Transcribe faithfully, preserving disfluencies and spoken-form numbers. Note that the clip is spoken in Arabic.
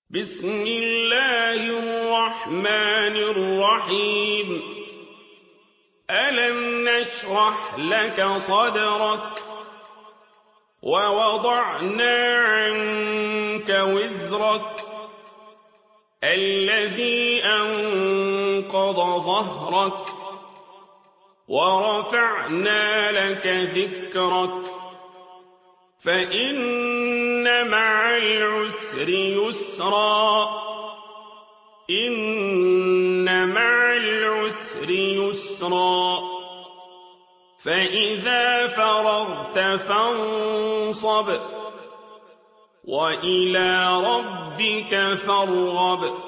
بسم الله الرحمن الرحيم ألم نشرح لك صدرك ووضعنا عنك وزرك الذي أنقض ظهرك ورفعنا لك ذكرك فإن مع العسر يسرا إن مع العسر يسرا فإذا فرغت فانصب وإلى ربك فارغب